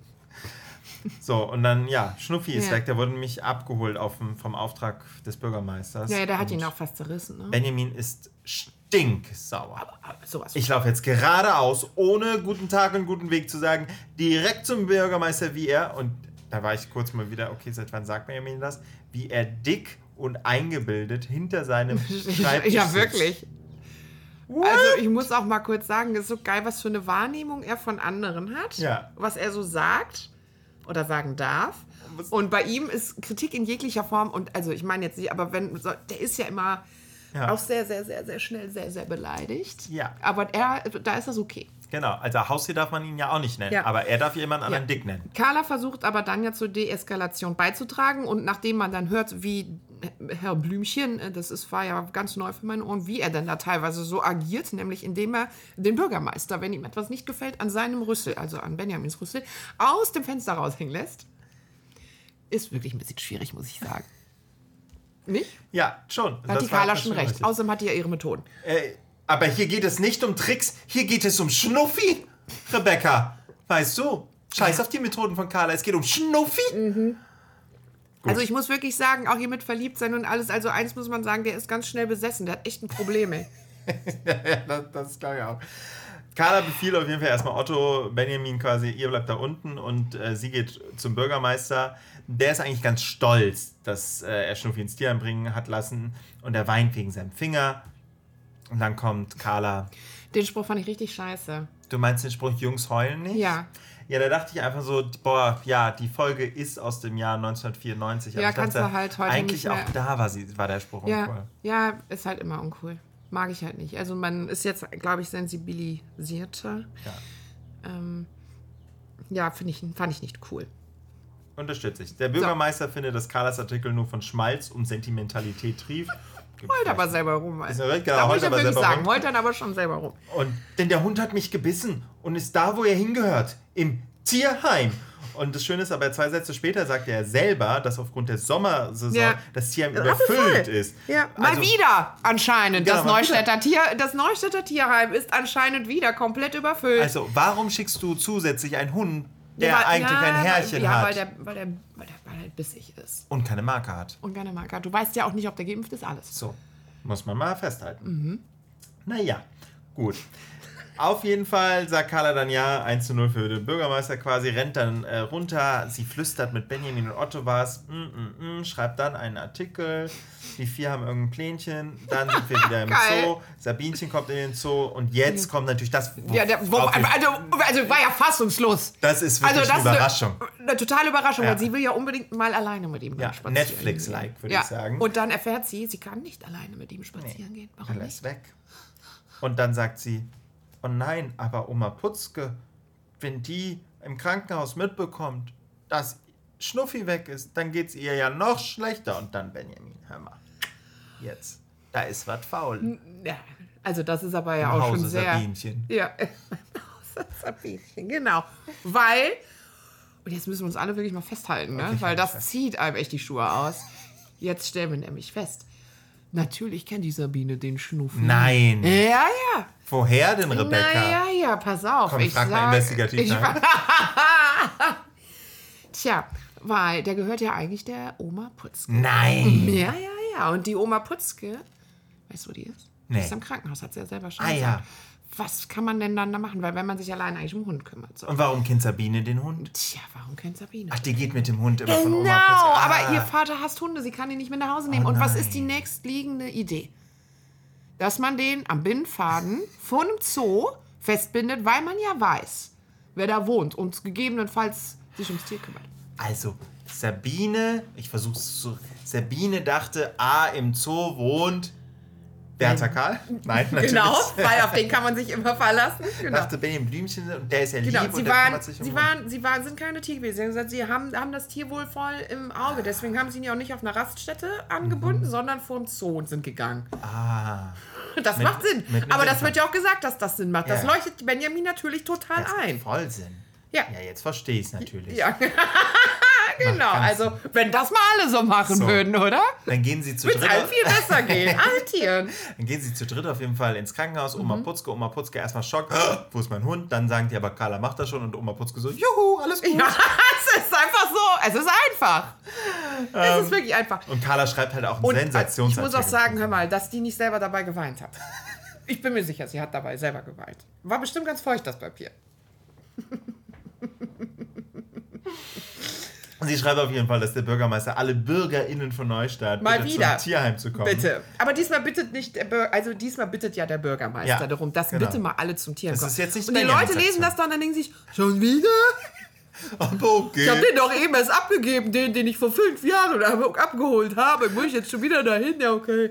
Speaker 4: So, und dann, ja, Schnuffi ist
Speaker 1: ja.
Speaker 4: weg. Der wurde nämlich abgeholt auf dem, vom Auftrag des Bürgermeisters.
Speaker 1: Ja, der hat
Speaker 4: und
Speaker 1: ihn auch fast zerrissen. Ne?
Speaker 4: Benjamin ist stinksauer.
Speaker 1: Aber, aber sowas.
Speaker 4: Ich laufe jetzt geradeaus, ohne guten Tag und guten Weg zu sagen, direkt zum Bürgermeister, wie er, und da war ich kurz mal wieder, okay, seit wann sagt Benjamin das? Wie er dick und eingebildet hinter seinem Schreibtisch
Speaker 1: Ja,
Speaker 4: sitzt.
Speaker 1: wirklich.
Speaker 4: What?
Speaker 1: Also ich muss auch mal kurz sagen, es ist so geil, was für eine Wahrnehmung er von anderen hat.
Speaker 4: Ja.
Speaker 1: Was er so sagt oder sagen darf.
Speaker 4: Was?
Speaker 1: Und bei ihm ist Kritik in jeglicher Form, und also ich meine jetzt nicht, aber wenn, so, der ist ja immer
Speaker 4: Ja.
Speaker 1: auch sehr, sehr, sehr, sehr schnell, sehr, sehr beleidigt.
Speaker 4: Ja.
Speaker 1: Aber er, da ist das okay.
Speaker 4: Genau, also Haustier darf man ihn ja auch nicht nennen,
Speaker 1: Ja.
Speaker 4: aber er darf jemand anderen
Speaker 1: Ja.
Speaker 4: dick nennen.
Speaker 1: Carla versucht aber dann ja zur Deeskalation beizutragen, und nachdem man dann hört, wie Herr Blümchen, das ist, war ja ganz neu für meine Ohren, wie er denn da teilweise so agiert, nämlich indem er den Bürgermeister, wenn ihm etwas nicht gefällt, an seinem Rüssel, also an Benjamins Rüssel, aus dem Fenster raushängen lässt. Ist wirklich ein bisschen schwierig, muss ich sagen. Nicht?
Speaker 4: Ja, schon.
Speaker 1: Da hat die Carla schon recht.
Speaker 4: Richtig.
Speaker 1: Außerdem hat die ja ihre Methoden.
Speaker 4: Äh, aber hier geht es nicht um Tricks, hier geht es um Schnuffi, Rebecca. Weißt du? Scheiß auf die Methoden von Carla, es geht um Schnuffi.
Speaker 1: Mhm. Also ich muss wirklich sagen, auch hier mit verliebt sein und alles, also eins muss man sagen, der ist ganz schnell besessen, der hat echt ein Problem, ey.
Speaker 4: Ja, das, das glaube ich auch. Carla befiehlt auf jeden Fall erstmal Otto, Benjamin quasi, ihr bleibt da unten und äh, sie geht zum Bürgermeister. Der ist eigentlich ganz stolz, dass äh, er Schnuffi ins Tierheim bringen hat lassen und er weint wegen seinem Finger. Und dann kommt Carla.
Speaker 1: Den Spruch fand ich richtig scheiße.
Speaker 4: Du meinst den Spruch, Jungs heulen nicht?
Speaker 1: Ja.
Speaker 4: Ja, da dachte ich einfach so, boah, ja, die Folge ist aus dem Jahr neunzehnhundertvierundneunzig.
Speaker 1: Ja,
Speaker 4: aber
Speaker 1: kannst
Speaker 4: dachte,
Speaker 1: du halt heute
Speaker 4: eigentlich
Speaker 1: nicht mehr.
Speaker 4: auch da war, sie, war der Spruch
Speaker 1: Ja,
Speaker 4: uncool.
Speaker 1: ja, ist halt immer uncool. Mag ich halt nicht. Also man ist jetzt, glaube ich, sensibilisierter.
Speaker 4: Ja,
Speaker 1: Ähm, ja finde ich, fand ich nicht cool.
Speaker 4: unterstütze ich. Der Bürgermeister so. findet, dass Carlas Artikel nur von Schmalz und Sentimentalität trief.
Speaker 1: Heult aber selber rum.
Speaker 4: Ist ja recht, genau,
Speaker 1: da muss
Speaker 4: heult
Speaker 1: ich ja
Speaker 4: aber
Speaker 1: wirklich
Speaker 4: selber
Speaker 1: sagen,
Speaker 4: rum.
Speaker 1: heult dann aber schon selber rum.
Speaker 4: Und, denn der Hund hat mich gebissen und ist da, wo er hingehört. Im Tierheim. Und das Schöne ist aber, zwei Sätze später sagt er selber, dass aufgrund der Sommersaison
Speaker 1: Ja.
Speaker 4: das Tierheim
Speaker 1: Rappelvoll.
Speaker 4: überfüllt ist.
Speaker 1: Ja, mal
Speaker 4: Also-
Speaker 1: wieder anscheinend.
Speaker 4: Genau,
Speaker 1: das,
Speaker 4: mal
Speaker 1: Neustädter Tier, das Neustädter Tierheim ist anscheinend wieder komplett überfüllt.
Speaker 4: Also, warum schickst du zusätzlich einen Hund, der
Speaker 1: Ja, weil-
Speaker 4: eigentlich
Speaker 1: ja,
Speaker 4: ein Herrchen
Speaker 1: ja,
Speaker 4: hat
Speaker 1: weil der, weil, der, weil der Ball halt bissig ist.
Speaker 4: und keine Marke hat?
Speaker 1: Und keine Marke hat. Du weißt ja auch nicht, ob der geimpft ist, alles.
Speaker 4: So, muss man mal festhalten.
Speaker 1: Mhm.
Speaker 4: Naja, gut. Auf jeden Fall sagt Carla dann ja, eins zu null für den Bürgermeister quasi, rennt dann äh, runter, sie flüstert mit Benjamin und Otto was, mm, mm, mm, schreibt dann einen Artikel, die vier haben irgendein Plänchen, dann sind wir wieder im
Speaker 1: Geil.
Speaker 4: Zoo, Sabinchen kommt in den Zoo und jetzt kommt natürlich das,
Speaker 1: Ja, der, wo,
Speaker 4: worauf ich-
Speaker 1: also, also war ja fassungslos.
Speaker 4: das ist wirklich
Speaker 1: Also das
Speaker 4: eine Überraschung.
Speaker 1: Eine, eine totale Überraschung,
Speaker 4: Ja.
Speaker 1: weil sie will ja unbedingt mal alleine mit ihm
Speaker 4: Ja,
Speaker 1: spazieren
Speaker 4: Netflix-like,
Speaker 1: gehen.
Speaker 4: würde
Speaker 1: ja.
Speaker 4: ich sagen.
Speaker 1: Und dann erfährt sie, sie kann nicht alleine mit ihm spazieren gehen. Warum
Speaker 4: Er ist
Speaker 1: nicht?
Speaker 4: weg. Und dann sagt sie, oh nein, aber Oma Putzke, wenn die im Krankenhaus mitbekommt, dass Schnuffi weg ist, dann geht's ihr ja noch schlechter. Und dann Benjamin, hör mal, jetzt, da ist was faul.
Speaker 1: Ja, also das ist aber ja
Speaker 4: Im
Speaker 1: auch
Speaker 4: Hause
Speaker 1: schon sehr...
Speaker 4: Sabinchen.
Speaker 1: Ja, im Hause Sabinchen, genau. Weil, und jetzt müssen wir uns alle wirklich mal festhalten, ne?
Speaker 4: Okay,
Speaker 1: weil
Speaker 4: halt
Speaker 1: das
Speaker 4: fest.
Speaker 1: zieht einem echt die Schuhe aus. Jetzt stellen wir nämlich fest, natürlich kennt die Sabine den Schnuffi.
Speaker 4: Nein.
Speaker 1: Ja, ja.
Speaker 4: Woher denn, Rebecca?
Speaker 1: Na ja, ja, pass auf.
Speaker 4: Komm, ich frag mal
Speaker 1: sag-
Speaker 4: investigativ
Speaker 1: ich,
Speaker 4: nach.
Speaker 1: Tja, weil der gehört ja eigentlich der Oma Putzke.
Speaker 4: Nein.
Speaker 1: Ja, ja, ja. Und die Oma Putzke, weißt du, wo die ist? Die
Speaker 4: Nee.
Speaker 1: ist im Krankenhaus, hat sie ja selber schon
Speaker 4: Ah,
Speaker 1: gesagt.
Speaker 4: ja.
Speaker 1: Was kann man denn dann da machen? Weil wenn man sich allein eigentlich um den Hund kümmert. So.
Speaker 4: Und warum kennt Sabine den Hund?
Speaker 1: Tja, warum kennt Sabine?
Speaker 4: Ach, die geht mit dem Hund immer von
Speaker 1: Genau,
Speaker 4: Oma Putzke. Ah.
Speaker 1: aber ihr Vater hasst Hunde, sie kann ihn nicht mit nach Hause nehmen.
Speaker 4: Oh
Speaker 1: Und was
Speaker 4: nein.
Speaker 1: ist die nächstliegende Idee? Dass man den am Bindfaden vor einem Zoo festbindet, weil man ja weiß, wer da wohnt und gegebenenfalls sich ums Tier kümmert.
Speaker 4: Also, Sabine, ich versuch's zu. Sabine dachte, ah, im Zoo wohnt Bertha Karl? Nein, natürlich.
Speaker 1: Genau, weil auf den kann man sich immer verlassen. Genau.
Speaker 4: Dachte Benjamin Blümchen und der ist ja
Speaker 1: Genau,
Speaker 4: lieb
Speaker 1: sie
Speaker 4: und der
Speaker 1: waren,
Speaker 4: kümmert sich um
Speaker 1: sie
Speaker 4: uns.
Speaker 1: waren, sie waren, sind keine Tierquäler. Sie haben gesagt, sie haben, haben das Tier wohl voll im Auge. Deswegen haben sie ihn ja auch nicht auf einer Raststätte angebunden, sondern vor dem Zoo und sind gegangen.
Speaker 4: Ah.
Speaker 1: Das
Speaker 4: Mit-
Speaker 1: macht Sinn.
Speaker 4: mit einem
Speaker 1: Aber das
Speaker 4: Bindfaden.
Speaker 1: wird ja auch gesagt, dass das Sinn macht. Das
Speaker 4: Ja.
Speaker 1: leuchtet Benjamin natürlich total
Speaker 4: Das
Speaker 1: ein.
Speaker 4: macht voll Sinn.
Speaker 1: Ja.
Speaker 4: Ja, jetzt verstehe ich es natürlich.
Speaker 1: Ja, genau.
Speaker 4: ganz
Speaker 1: Also, wenn das mal alle so machen
Speaker 4: So.
Speaker 1: würden, oder?
Speaker 4: Dann gehen sie zu
Speaker 1: Wird es
Speaker 4: dritt.
Speaker 1: allen viel besser gehen. Allen Tieren.
Speaker 4: Dann gehen sie zu dritt auf jeden Fall ins Krankenhaus.
Speaker 1: Mhm.
Speaker 4: Oma Putzke, Oma Putzke erstmal Schock. "Ah, wo ist mein Hund? Dann sagen die aber, Carla macht das schon. Und Oma Putzke so, juhu, alles gut.
Speaker 1: Ja, es ist einfach so. Es ist einfach. Es ist wirklich einfach.
Speaker 4: Und Carla schreibt halt auch einen
Speaker 1: Und
Speaker 4: Sensationsartikel.
Speaker 1: ich muss auch sagen, hör mal, dass die nicht selber dabei geweint hat. Ich bin mir sicher, sie hat dabei selber geweint. War bestimmt ganz feucht, das Papier.
Speaker 4: Und sie schreibt auf jeden Fall, dass der Bürgermeister alle BürgerInnen von Neustadt
Speaker 1: Mal
Speaker 4: bitte
Speaker 1: wieder.
Speaker 4: zum Tierheim zu kommen.
Speaker 1: Bitte. Aber diesmal bittet nicht der Bürger, also diesmal bittet ja der Bürgermeister
Speaker 4: Ja,
Speaker 1: darum, dass
Speaker 4: genau.
Speaker 1: bitte mal alle zum Tierheim
Speaker 4: Das
Speaker 1: kommen.
Speaker 4: ist jetzt nicht
Speaker 1: Und die
Speaker 4: Benjamins
Speaker 1: Leute lesen
Speaker 4: Aktion.
Speaker 1: das dann und dann denken sich, schon wieder?
Speaker 4: Aber okay.
Speaker 1: Ich habe den doch eben erst abgegeben, den, den ich vor fünf Jahren abgeholt habe. Muss ich jetzt schon wieder dahin? Ja, okay.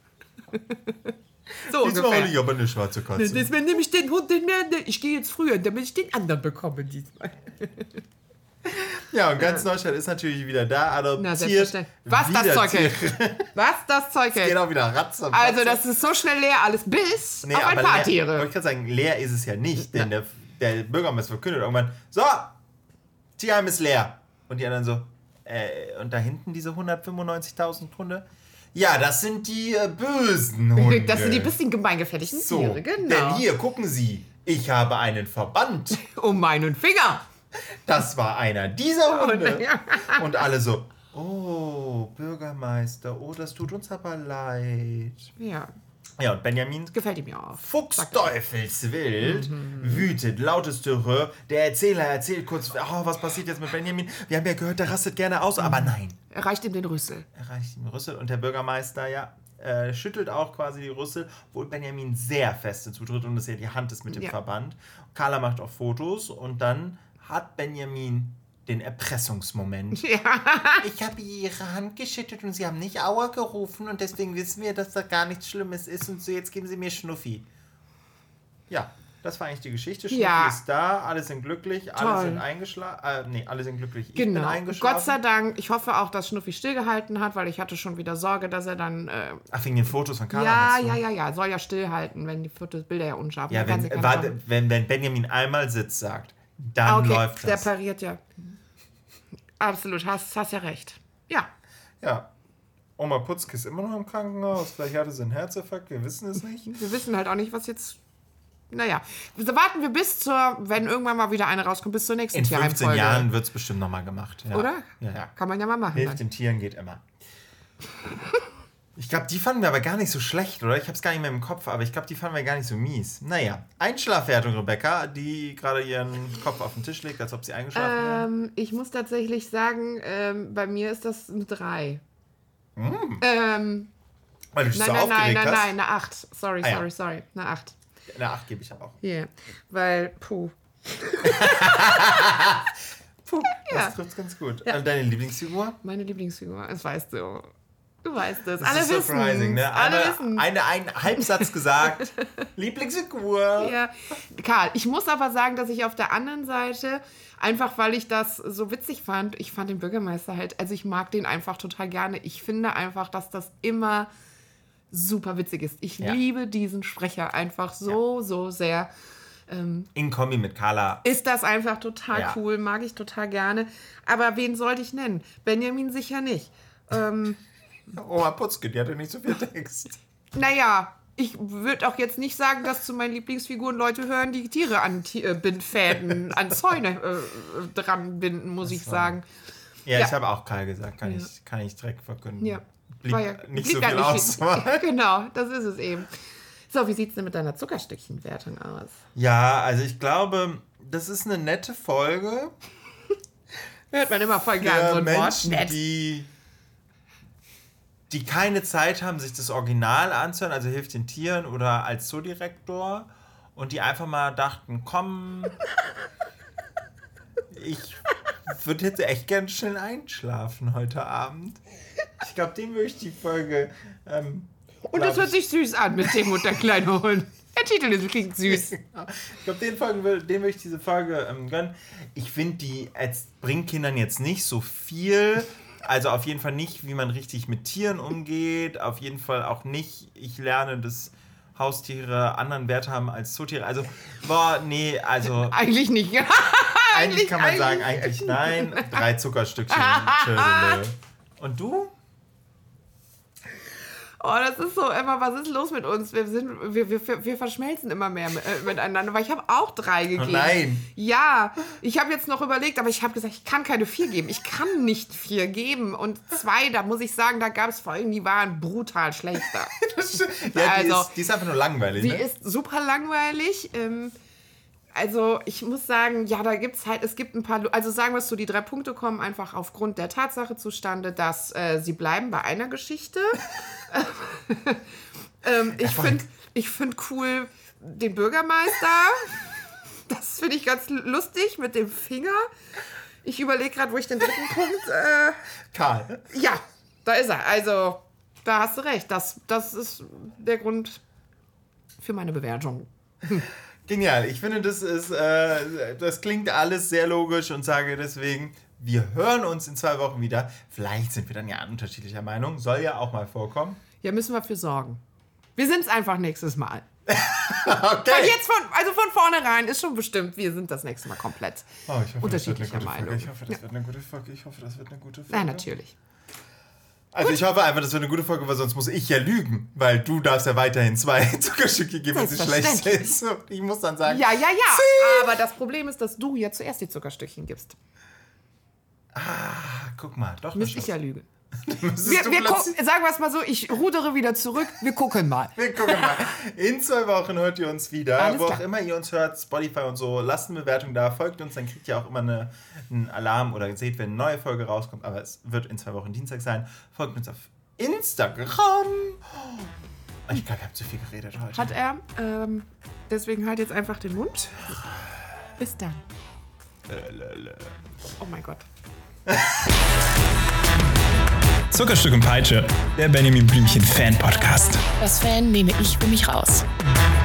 Speaker 1: So
Speaker 4: Diesmal hole ich
Speaker 1: ungefähr.
Speaker 4: aber eine schwarze Katze.
Speaker 1: Diesmal nehme ich den Hund, den mehr, ich gehe jetzt früher, damit ich den anderen bekomme diesmal.
Speaker 4: Ja, und ganz Neustadt ist natürlich wieder da, adoptiert.
Speaker 1: Na, selbstverständlich. Was das Zeug hält. Was das Zeug
Speaker 4: Geht
Speaker 1: hält.
Speaker 4: auch wieder ratze.
Speaker 1: Also das ist so schnell leer, alles bis
Speaker 4: Nee,
Speaker 1: auf ein
Speaker 4: aber
Speaker 1: paar
Speaker 4: leer,
Speaker 1: Tiere.
Speaker 4: wollte ich gerade sagen, leer ist es ja nicht, denn der, der Bürgermeister verkündet irgendwann, so, Tierheim ist leer. Und die anderen so, äh, und da hinten diese hundertfünfundneunzigtausend Hunde? Ja, das sind die äh, bösen Hunde.
Speaker 1: Das sind die bisschen gemeingefährlichen
Speaker 4: so,
Speaker 1: Tiere, genau.
Speaker 4: Denn hier, gucken Sie, ich habe einen Verband.
Speaker 1: Um meinen Finger.
Speaker 4: Das war einer dieser Hunde.
Speaker 1: Und-
Speaker 4: Und alle so, oh, Bürgermeister, oh, das tut uns aber leid.
Speaker 1: Ja,
Speaker 4: Ja, und Benjamin,
Speaker 1: gefällt ihm ja auch.
Speaker 4: fuchsteufelswild, wütet, lautes Dürre. Der Erzähler erzählt kurz, oh, was passiert jetzt mit Benjamin? Wir haben ja gehört, der rastet gerne aus, aber nein.
Speaker 1: Er reicht ihm den Rüssel.
Speaker 4: Er reicht ihm Rüssel und der Bürgermeister, ja, äh, schüttelt auch quasi die Rüssel, obwohl Benjamin sehr fest hinzutritt und es ja die Hand ist mit dem
Speaker 1: Ja.
Speaker 4: Verband. Carla macht auch Fotos und dann hat Benjamin den Erpressungsmoment.
Speaker 1: Ja.
Speaker 4: Ich habe ihre Hand geschüttelt und sie haben nicht Aua gerufen und deswegen wissen wir, dass da gar nichts Schlimmes ist und so, jetzt geben sie mir Schnuffi. Ja, das war eigentlich die Geschichte. Schnuffi
Speaker 1: Ja.
Speaker 4: ist da, alle sind glücklich, alle
Speaker 1: Toll.
Speaker 4: sind eingeschlafen. Äh, nee, alle sind glücklich. Ich bin
Speaker 1: Genau.
Speaker 4: eingeschlafen.
Speaker 1: Gott sei Dank. Ich hoffe auch, dass Schnuffi stillgehalten hat, weil ich hatte schon wieder Sorge, dass er dann... Äh,
Speaker 4: Ach, wegen den Fotos von Carla.
Speaker 1: ja,
Speaker 4: meinst du?
Speaker 1: ja, ja, ja. Soll ja stillhalten, wenn die Fotos, Bilder ja unscharf sind.
Speaker 4: Ja,
Speaker 1: Dann kann
Speaker 4: wenn,
Speaker 1: sie keine
Speaker 4: warte,
Speaker 1: machen.
Speaker 4: wenn, wenn Benjamin einmal Sitz sagt, dann
Speaker 1: Ah, okay,
Speaker 4: läuft
Speaker 1: der
Speaker 4: das.
Speaker 1: pariert ja. Absolut, hast, hast ja recht. Ja.
Speaker 4: Ja. Oma Putzke ist immer noch im Krankenhaus. Vielleicht hatte sie einen Herzinfarkt, wir wissen es nicht.
Speaker 1: Wir wissen halt auch nicht, was jetzt... Naja, so warten wir bis zur, wenn irgendwann mal wieder eine rauskommt, bis zur nächsten
Speaker 4: In fünfzehn
Speaker 1: Tierheimfolge.
Speaker 4: Jahren wird es bestimmt nochmal gemacht. Ja.
Speaker 1: Oder?
Speaker 4: Ja, ja.
Speaker 1: Kann man ja mal machen.
Speaker 4: Hilft
Speaker 1: Dann.
Speaker 4: den Tieren geht immer. Ich glaube, die fanden wir aber gar nicht so schlecht, oder? Ich habe es gar nicht mehr im Kopf, aber ich glaube, die fanden wir gar nicht so mies. Naja, Einschlafwertung, Rebecca, die gerade ihren Kopf auf den Tisch legt, als ob sie eingeschlafen wäre.
Speaker 1: Ähm, ich muss tatsächlich sagen, ähm, bei mir ist das eine drei. Ähm,
Speaker 4: Weil du dich
Speaker 1: nein,
Speaker 4: so
Speaker 1: nein, nein,
Speaker 4: aufgeregt
Speaker 1: nein,
Speaker 4: hast.
Speaker 1: nein, eine acht. Sorry,
Speaker 4: Ah, ja.
Speaker 1: sorry, sorry. Eine acht.
Speaker 4: Eine acht gebe ich aber auch.
Speaker 1: Yeah. Weil, puh.
Speaker 4: Puh,
Speaker 1: Ja.
Speaker 4: das trifft ganz gut.
Speaker 1: Ja.
Speaker 4: Und deine Lieblingsfigur?
Speaker 1: Meine Lieblingsfigur, das weißt du. Du weißt es.
Speaker 4: Das
Speaker 1: Alle
Speaker 4: ist
Speaker 1: wissen.
Speaker 4: surprising, ne?
Speaker 1: Alle
Speaker 4: Eine,
Speaker 1: wissen.
Speaker 4: eine, ein Halbsatz gesagt. Lieblingsfigur.
Speaker 1: Ja. Karl, ich muss aber sagen, dass ich auf der anderen Seite, einfach weil ich das so witzig fand, ich fand den Bürgermeister halt, also ich mag den einfach total gerne. Ich finde einfach, dass das immer super witzig ist. Ich
Speaker 4: Ja.
Speaker 1: liebe diesen Sprecher einfach so, so sehr.
Speaker 4: In Kombi mit Carla.
Speaker 1: Ist das einfach total
Speaker 4: Ja.
Speaker 1: cool, mag ich total gerne. Aber wen sollte ich nennen? Benjamin sicher nicht. Ähm,
Speaker 4: Oma Putzke, die hatte nicht so viel Text.
Speaker 1: naja, ich würde auch jetzt nicht sagen, dass zu meinen Lieblingsfiguren Leute hören, die Tiere an Ti- äh, Bindfäden, an Zäune äh, dran binden, muss ich
Speaker 4: war-
Speaker 1: sagen.
Speaker 4: Ja,
Speaker 1: Ja.
Speaker 4: ich habe auch Karl gesagt, kann, ich, kann ich direkt verkünden.
Speaker 1: Ja.
Speaker 4: Blieb
Speaker 1: War ja-
Speaker 4: nicht
Speaker 1: blieb
Speaker 4: so
Speaker 1: gar
Speaker 4: viel
Speaker 1: nicht
Speaker 4: aus.
Speaker 1: viel. Genau, das ist es eben. So, wie sieht es denn mit deiner Zuckerstückchenwertung aus?
Speaker 4: Ja, also ich glaube, das ist eine nette Folge
Speaker 1: Hört man immer voll gerne so
Speaker 4: für
Speaker 1: ein Wort.
Speaker 4: Menschen,
Speaker 1: Nett.
Speaker 4: die, die keine Zeit haben, sich das Original anzuhören, also hilft den Tieren oder als Zoodirektor und die einfach mal dachten, komm, ich würde jetzt echt ganz schnell einschlafen heute Abend. Ich glaube, dem würde ich die Folge ähm,
Speaker 1: Und das hört sich süß an mit dem und der kleine Hund. Der Titel ist, klingt süß.
Speaker 4: Ich glaube, den, Folgen will- den will ich diese Folge ähm, gönnen. Ich finde, die als bringt Kindern jetzt nicht so viel. Also auf jeden Fall nicht, wie man richtig mit Tieren umgeht. Auf jeden Fall auch nicht, ich lerne, dass Haustiere anderen Wert haben als Zootiere. Also, boah, nee, also
Speaker 1: Eigentlich nicht.
Speaker 4: eigentlich kann man
Speaker 1: eigentlich-
Speaker 4: sagen, eigentlich nein. Drei Zuckerstückchen. Tschödele. Und du?
Speaker 1: Oh, das ist so immer, was ist los mit uns? Wir, sind, wir, wir, wir verschmelzen immer mehr mit, äh, miteinander, weil ich habe auch drei gegeben.
Speaker 4: nein.
Speaker 1: Ja, ich habe jetzt noch überlegt, aber ich habe gesagt, ich kann keine vier geben. Ich kann nicht vier geben. Und zwei, da muss ich sagen, da gab es Folgen, die waren brutal schlechter.
Speaker 4: Ja, die,
Speaker 1: Also,
Speaker 4: ist, die ist einfach nur langweilig.
Speaker 1: Die
Speaker 4: Ne?
Speaker 1: ist super langweilig. Ähm, also ich muss sagen, ja, da gibt es halt, es gibt ein paar, also sagen wir es so, die drei Punkte kommen einfach aufgrund der Tatsache zustande, dass äh, sie bleiben bei einer Geschichte. ähm, ich
Speaker 4: Erfolg.
Speaker 1: finde ich find cool den Bürgermeister. Das finde ich ganz lustig mit dem Finger. Ich überlege gerade, wo ich den dritten Punkt... Äh,
Speaker 4: Karl.
Speaker 1: ja, da ist er. Also, da hast du recht. Das, das ist der Grund für meine Bewertung.
Speaker 4: Genial. Ich finde, das ist, äh, das klingt alles sehr logisch und sage deswegen, wir hören uns in zwei Wochen wieder. Vielleicht sind wir dann ja unterschiedlicher Meinung. Soll ja auch mal vorkommen.
Speaker 1: Ja, müssen wir für sorgen. Wir sind es einfach nächstes Mal.
Speaker 4: Okay.
Speaker 1: Weil jetzt von, also von vornherein ist schon bestimmt, wir sind das nächste Mal komplett
Speaker 4: Oh, ich hoffe,
Speaker 1: unterschiedlicher
Speaker 4: das wird eine
Speaker 1: Meinung.
Speaker 4: gute Folge. Ich hoffe, das wird eine gute Folge. Ich hoffe, das wird eine gute Folge.
Speaker 1: Ja, natürlich.
Speaker 4: Also ich hoffe einfach, das wird eine gute Folge, weil sonst muss ich ja lügen. Weil du darfst ja weiterhin zwei Zuckerstücke geben, wenn sie schlecht
Speaker 1: Selbstverständlich.
Speaker 4: sind. Und ich muss dann sagen,
Speaker 1: Ja, ja, ja.
Speaker 4: Sie.
Speaker 1: Aber das Problem ist, dass du ja zuerst die Zuckerstückchen gibst.
Speaker 4: ah, guck mal, doch.
Speaker 1: Müsste ich ja lügen.
Speaker 4: Müsstest
Speaker 1: Wir,
Speaker 4: du
Speaker 1: wir
Speaker 4: plötzlich-
Speaker 1: gucken, sagen wir es mal so, ich rudere wieder zurück, wir gucken mal.
Speaker 4: Wir gucken mal. In zwei Wochen hört ihr uns wieder.
Speaker 1: Alles
Speaker 4: Wo
Speaker 1: klar.
Speaker 4: auch immer ihr uns hört, Spotify und so, lasst eine Bewertung da, folgt uns, dann kriegt ihr auch immer eine, einen Alarm oder seht, wenn eine neue Folge rauskommt. Aber es wird in zwei Wochen Dienstag sein. Folgt uns auf Instagram. Ich glaube, ich habe zu viel geredet heute.
Speaker 1: Hat er, ähm, deswegen halt jetzt einfach den Mund. Bis dann. Oh mein Gott.
Speaker 2: Zuckerstück und Peitsche, der Benjamin Blümchen Fan Podcast.
Speaker 3: Das Fan nehme ich für mich raus.